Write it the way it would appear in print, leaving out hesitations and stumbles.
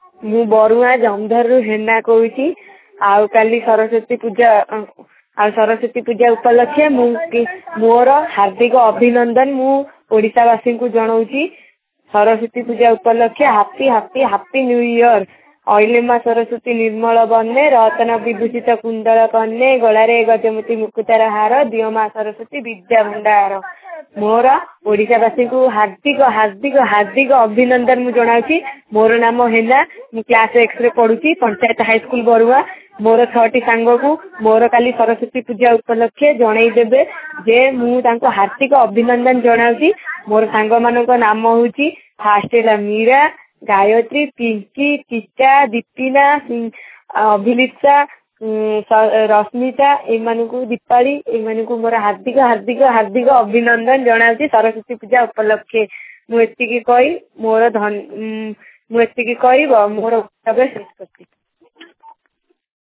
मु बरुआ जमधर हेना कहूँ आउ काली सरस्वती पूजा उपलक्षे मोर हार्दिक अभिनंदन मु ओडिशावासी को जनाऊँगी। सरस्वती पूजा उपलक्षे happy happy happy new year. अलिमा सरस्वती निर्मल बन्ने रतन विभूषित कुंडल कन्ने गलारे गजमती मुकुतार हार दियो माँ सरस्वती विद्या भंडार। मोर ओडिशावासी को हार्दिक हार्दिक हार्दिक अभिनंदन मु जनाऊँगी। मोर नाम हेना मु क्लास 6 रे पढ़ुची पंचायत हाई स्कूल बरुआ। मोर 6टी सांग को मोर काली सरस्वती पूजा उपलक्षे जनई देबे जे मु तांको हार्दिक अभिनंदन जनाऊँगी। मोर सांग मानक नाम होची फास्ट है मीरा गायत्री पिंकी टीचा दीपिना अभिलिप्सा रश्मिता एमानकु दीपाली एमानकु मोर हार्दिक हार्दिक हार्दिक अभिनंदन जनाऊँगी सरस्वती पूजा उपलक्षे। मु एतिकी कही मोर मोर शेष करती।